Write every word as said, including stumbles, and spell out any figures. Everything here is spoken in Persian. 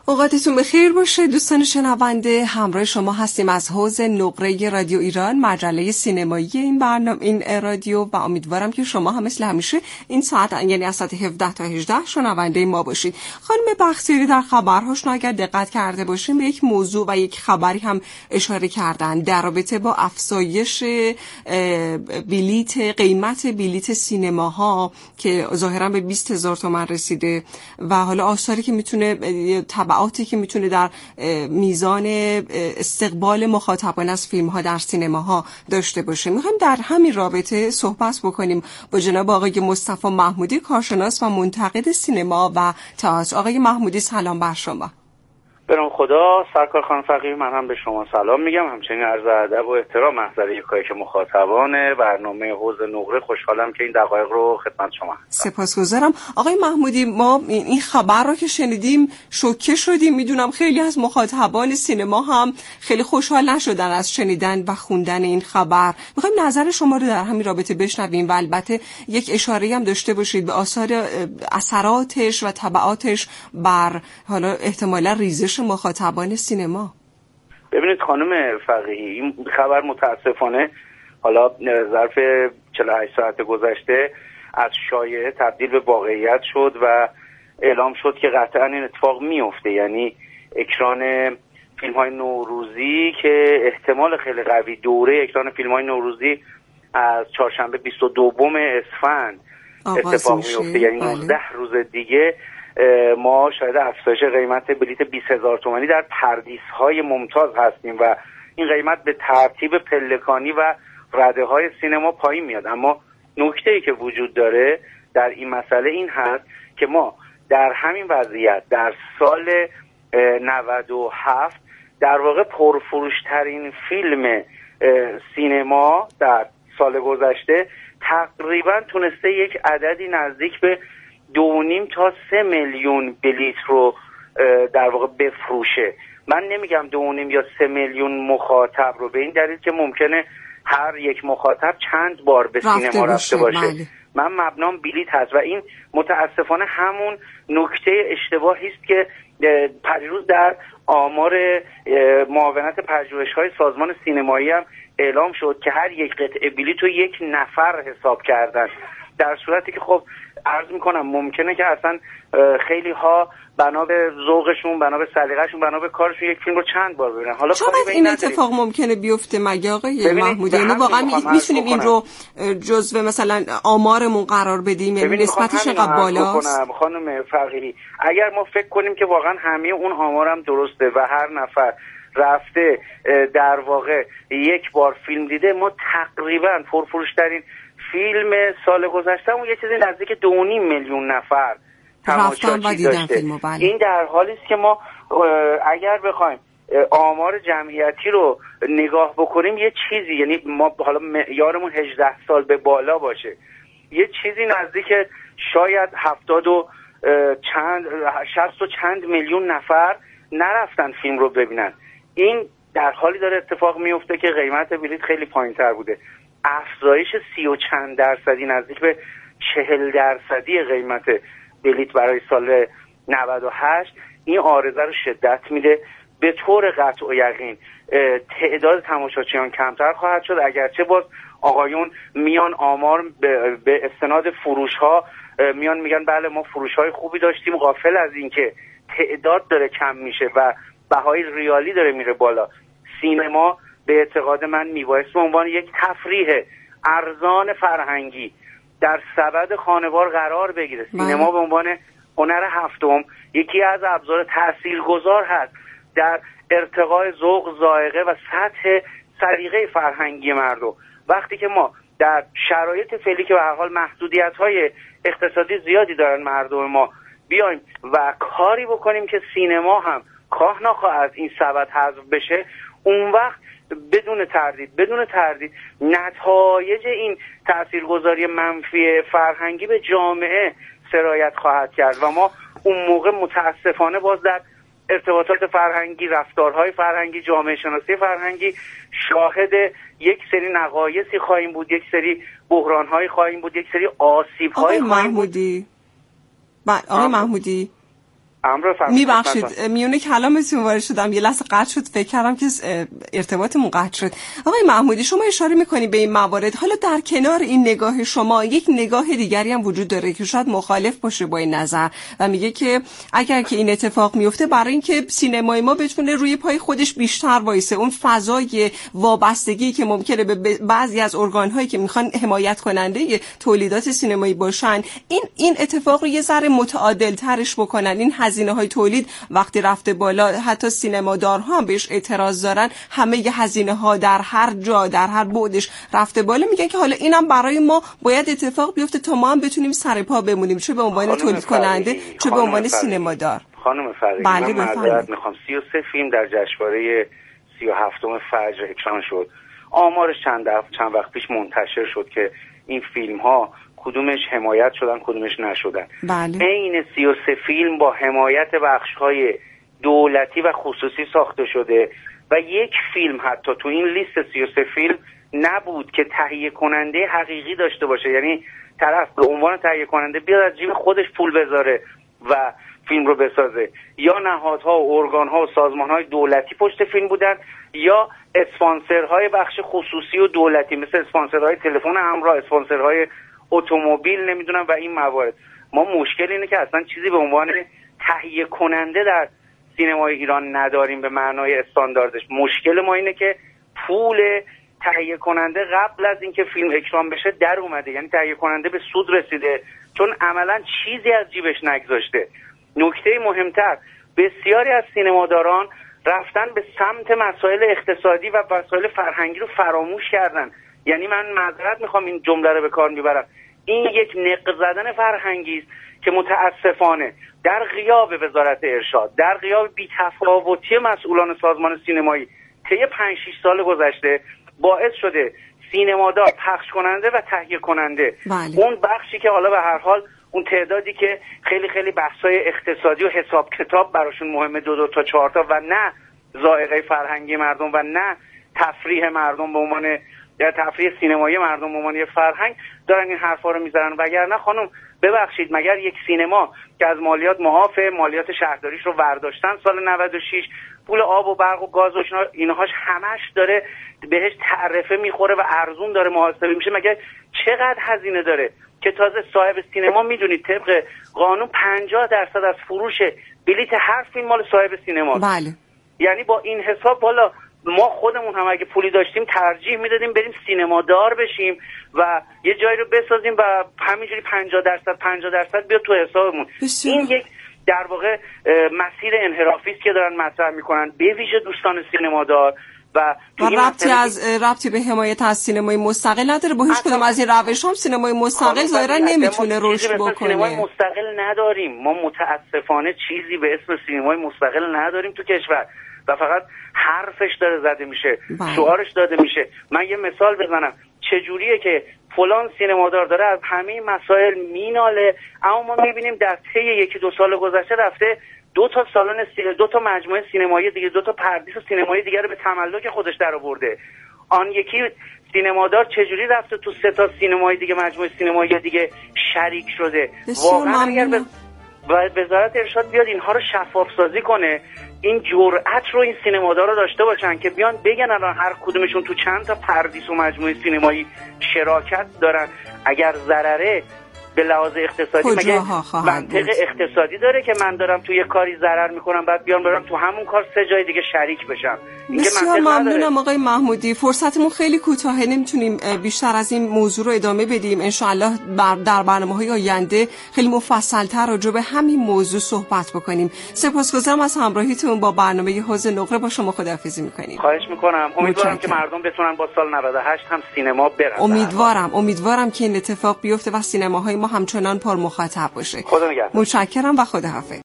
اوقاتتون بخیر باشه دوستان شنونده. همراه شما هستیم از حوض نقره رادیو ایران، مجله سینمایی این برنامه این رادیو، و امیدوارم که شما هم مثل همیشه این ساعت یعنی از ساعت هفده تا هجده شنونده ما باشید. خانم بختیاری در خبرهاشون اگر دقت کرده باشیم به یک موضوع و یک خبری هم اشاره کردن در رابطه با افزایش بلیت قیمت بلیت سینماها که ظاهرا به بیست هزار تومان رسیده و حالا آثاری که میتونه تبعاتی که میتونه در میزان استقبال مخاطبان از فیلم ها در سینماها داشته باشه. میخوایم در همین رابطه صحبت بکنیم با جناب آقای مصطفی محمودی، کارشناس و منتقد سینما و تئاتر. آقای محمودی سلام بر شما. برام خدا سرکار خانم فقیه، من هم به شما سلام میگم، همچنین عرض ادب و احترام محضر یکایی که مخاطبان برنامه حوض نقره. خوشحالم که این دقایق رو خدمت شما هستم. سپاسگزارم. آقای محمودی، ما این خبر رو که شنیدیم شوکه شدیم. میدونم خیلی از مخاطبان سینما هم خیلی خوشحال نشدن از شنیدن و خوندن این خبر. میخوایم نظر شما رو در همین رابطه بشنویم و البته یک اشاره هم داشته باشید به آثار اثراتش و تبعاتش بر حالا احتمالا ریزش مخاطبان سینما. ببینید خانم فقیهی، این خبر متاسفانه حالا ظرف چهل و هشت ساعت گذشته از شایعه تبدیل به واقعیت شد و اعلام شد که قطعا این اتفاق میفته. یعنی اکران فیلم های نوروزی که احتمال خیلی قوی دوره اکران فیلم های نوروزی از چهارشنبه بیست و دوم اسفند اتفاق میفته، یعنی نوزده روز دیگه ما شاید افزایش قیمت بلیت بیست هزار تومانی در پردیس‌های ممتاز هستیم و این قیمت به ترتیب پلکانی و رده‌های سینما پایین میاد. اما نکته‌ای که وجود داره در این مسئله این هست که ما در همین وضعیت در سال نود و هفت در واقع پرفروش‌ترین فیلم سینما در سال گذشته تقریباً تونسته یک عددی نزدیک به دو نیم تا سه میلیون بلیت رو در واقع بفروشه. من نمیگم دو نیم یا سه میلیون مخاطب رو، به این دلیل که ممکنه هر یک مخاطب چند بار به سینما رفته باشه. بله. من مبنام بلیت هست و این متاسفانه همون نکته اشتباهی است که پریروز در آمار معاونت پژوهش‌های سازمان سینمایی هم اعلام شد که هر یک قطعه بلیت رو یک نفر حساب کردن، در صورتی که خب عرض میکنم ممکنه که اصلا خیلی ها بنا به ذوقشون، بنا به سلیقه‌شون، بنا به کارشون یک فیلم رو چند بار ببینن. حالا چرا این اتفاق ممکنه بیفته مگه آقای محمودی؟ یعنی واقعا میتونیم این رو جزو مثلا آمارمون قرار بدیم؟ یعنی نسبتش انقدر بالاست؟ خانم فقیهی، اگر ما فکر کنیم که واقعا همه اون آمارم درسته و هر نفر رفته در واقع یک بار فیلم دیده، ما تقریبا پرفروش‌ترین فیلم سال گذشته اون یه چیزی نزدیک دو نیم میلیون نفر تماشاچی داشته. این در حالی است که ما اگر بخوایم آمار جمعیتی رو نگاه بکنیم یه چیزی، یعنی ما حالا معیارمون هجده سال به بالا باشه، یه چیزی نزدیک شاید هفتاد و چند شصت و چند میلیون نفر نرفتن فیلم رو ببینن. این در حالی داره اتفاق میفته که قیمت بلیط خیلی پایین‌تر بوده. افزایش سی و چند درصدی نزدیک به چهل درصدی قیمت بلیط برای سال نود و هشت این عارضه رو شدت میده. به طور قطع و یقین تعداد تماشاچیان کمتر خواهد شد، اگرچه باز آقایون میان آمار به استناد فروش ها میان میگن بله ما فروش های خوبی داشتیم، غافل از این که تعداد داره کم میشه و بهای ریالی داره میره بالا. سینما به اعتقاد من میبایست به عنوان یک تفریح ارزان فرهنگی در سبد خانوار قرار بگیره. سینما به عنوان هنر هفتم یکی از ابزار تاثیرگذار هست در ارتقای ذوق، ذائقه و سطح سلیقه فرهنگی مردم. وقتی که ما در شرایط فعلی که به هر حال محدودیت‌های اقتصادی زیادی دارن مردم ما بیایم و کاری بکنیم که سینما هم خواه نخواه از این سبد حذف بشه، اون وقت بدون تردید بدون تردید نتایج این تاثیرگذاری منفی فرهنگی به جامعه سرایت خواهد کرد و ما اون موقع متاسفانه باز در ارتباطات فرهنگی، رفتارهای فرهنگی، جامعه شناسی فرهنگی شاهد یک سری نقایصی خواهیم بود، یک سری بحران‌های خواهیم بود، یک سری آسیب‌های خواهیم بود. آقای محمودی، آقای محمودی میبخشید میونه کلامتون وارد شدم، یه لحظه قطع شد، فکر کردم که ارتباطمون قطع شد. آقای محمودی شما اشاره میکنید به این موارد، حالا در کنار این نگاه شما یک نگاه دیگری هم وجود داره که شاید مخالف باشه با این نظر و میگه که اگر که این اتفاق میفته برای اینکه سینمای ما بتونه روی پای خودش بیشتر وایسه، اون فضای وابستگی که ممکنه به بعضی از ارگان‌هایی که میخوان حمایت کننده تولیدات سینمایی باشن، این این اتفاق رو یه ذره متعادل ترش بکنن. این هزینه‌های تولید وقتی رفته بالا، حتی سینمادارها هم بهش اعتراض دارن، همه ی هزینه‌ها در هر جا در هر بعدش رفته بالا، میگن که حالا اینم برای ما باید اتفاق بیفته تا ما هم بتونیم سر پا بمونیم، چه به عنوان تولید کننده چه به عنوان سینمادار. خانم فرقی بله من معذرت میخوام، سی و سه فیلم در جشنواره سی و هفتم فجر اکران شد. آمارش چند چند وقت پیش منتشر شد که این فیلم ها کدومش حمایت شدن کدومش نشدن. بله. این سی و سه فیلم با حمایت بخش های دولتی و خصوصی ساخته شده و یک فیلم حتی تو این لیست سی و سه فیلم نبود که تهیه کننده حقیقی داشته باشه، یعنی طرف به عنوان تهیه کننده بیاد از جیب خودش پول بذاره و فیلم رو بسازه. یا نهادها و ارگانها و سازمانهای دولتی پشت فیلم بودن یا اسپانسرهای بخش خصوصی و دولتی مثل اسپانسرهای تلفن همراه، اسپانسرهای اتومبیل، نمیدونم و این موارد. ما مشکل اینه که اصلا چیزی به عنوان تهیه کننده در سینمای ایران نداریم به معنای استانداردش. مشکل ما اینه که پول تهیه کننده قبل از اینکه فیلم اکران بشه در اومده، یعنی تهیه کننده به سود رسیده چون عملا چیزی از جیبش نگذاشته. نکته مهمتر، بسیاری از سینماداران رفتن به سمت مسائل اقتصادی و مسائل فرهنگی رو فراموش کردن. یعنی من معذرت میخوام این جمله رو به کار میبرم، این یک نق زدن فرهنگی است که متاسفانه در غیاب وزارت ارشاد، در غیاب بی‌تفاوتی مسئولان سازمان سینمایی طی پنج شش سال گذشته باعث شده سینمادار، پخش کننده و تهیه کننده، بله. اون بخشی که حالا به هر حال اون تعدادی که خیلی خیلی بحث‌های اقتصادی و حساب کتاب براشون مهمه، دو دو تا چهار تا و نه ذائقه فرهنگی مردم و نه تفریح مردم به عنوان یا تفریح سینمایی مردم به عنوان یه فرهنگ، دارن این حرفا رو میزنن. وگرنه خانم ببخشید، مگر یک سینما که از مالیات معافه، مالیات شهرداریش رو برداشتن سال نود و شش، پول آب و برق و گاز و اینهاش همش داره بهش تعرفه میخوره و ارزون داره محاسبه میشه، مگر چقدر هزینه داره که تازه صاحب سینما میدونید طبق قانون پنجاه درصد از فروش بلیت هر فیلم مال صاحب سینماست. بله. یعنی با این حساب بالا ما خودمون هم اگه پولی داشتیم ترجیح میدادیم بریم سینما دار بشیم و یه جایی رو بسازیم و همینجوری پنجاه درصد پنجاه درصد بیاد تو حسابمون. این یک در واقع مسیر انحرافی است که دارن مطرح میکنن به ویژه دوستان سینما دار و و ربطی از ربطی به حمایت از سینمای مستقل نداره. با هیچ کدوم از این روش هم سینمای مستقل ظاهرا نمیتونه رشد بکنه. سینمای مستقل نداریم ما، متاسفانه چیزی به اسم سینمای مستقل نداریم تو کشور و فقط حرفش داره زده میشه، شعارش داده میشه. من یه مثال بزنم، چجوریه که فلان سینمادار داره از همه مسائل میناله، اما ما میبینیم در طی یکی دو سال گذشته رفته دو تا سالن سینما، دو تا مجموعه سینمایی دیگه، دو تا پردیس سینمایی دیگه رو به تملک خودش درآورده. آن یکی سینمادار چجوری رفته تو سه تا سینمای دیگه، مجموعه سینمایی دیگه شریک شده. واقعا اگر به وزارت ارشاد بیاد اینها رو شفاف سازی کنه، این جرأت رو این سینمادارا داشته باشن که بیان بگن الان هر کدومشون تو چند تا پردیس و مجموعه سینمایی شراکت دارن، اگر ضرره به لحاظ اقتصادی مگه منطق اقتصادی داره که من دارم توی کاری ضرر میکنم بعد بیان برام تو همون کار سه جای دیگه شریک بشم؟ بسیار ممنونم آقای محمودی، فرصتمون خیلی کوتاهه، نمیتونیم بیشتر از این موضوع رو ادامه بدیم. انشاءالله در برنامه‌های آینده خیلی مفصل‌تر راجع به همین موضوع صحبت بکنیم. سپاسگزارم از همراهیتون با برنامه حوض نقره. با شما خداحافظی میکنیم. خواهش میکنم. امیدوارم که مردم بتونن با سال نود و هشت هم سینما برن. امیدوارم امیدوارم که این اتفاق بیفته و سینماهای ما همچنان پر مخاطب باشه. خدا نگهدار. متشکرم و خداحافظ.